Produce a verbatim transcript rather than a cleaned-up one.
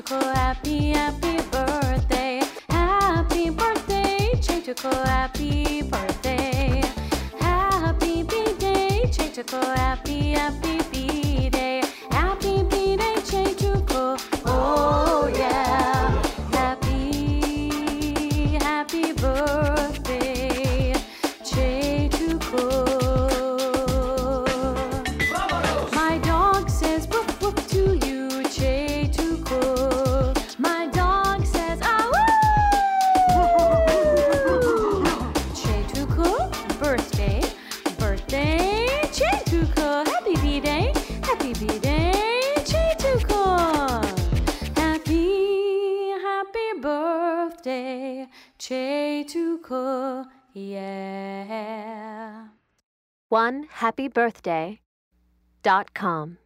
Cheituko, happy, happy birthday. Happy birthday, Cheituko, happy birthday. Happy B-Day, Cheituko, happy, happy B-Day. Happy B-Day, Cheituko, oh yeah. Happy, happy birthday, Cheituko. My dog says woof woof to you, Cheituko. My dog says ah woo. Cheituko, birthday, birthday, Cheituko. Happy B-Day, happy B-Day, Cheituko. Happy, happy birthday, Cheituko, yeah. one happy birthday dot com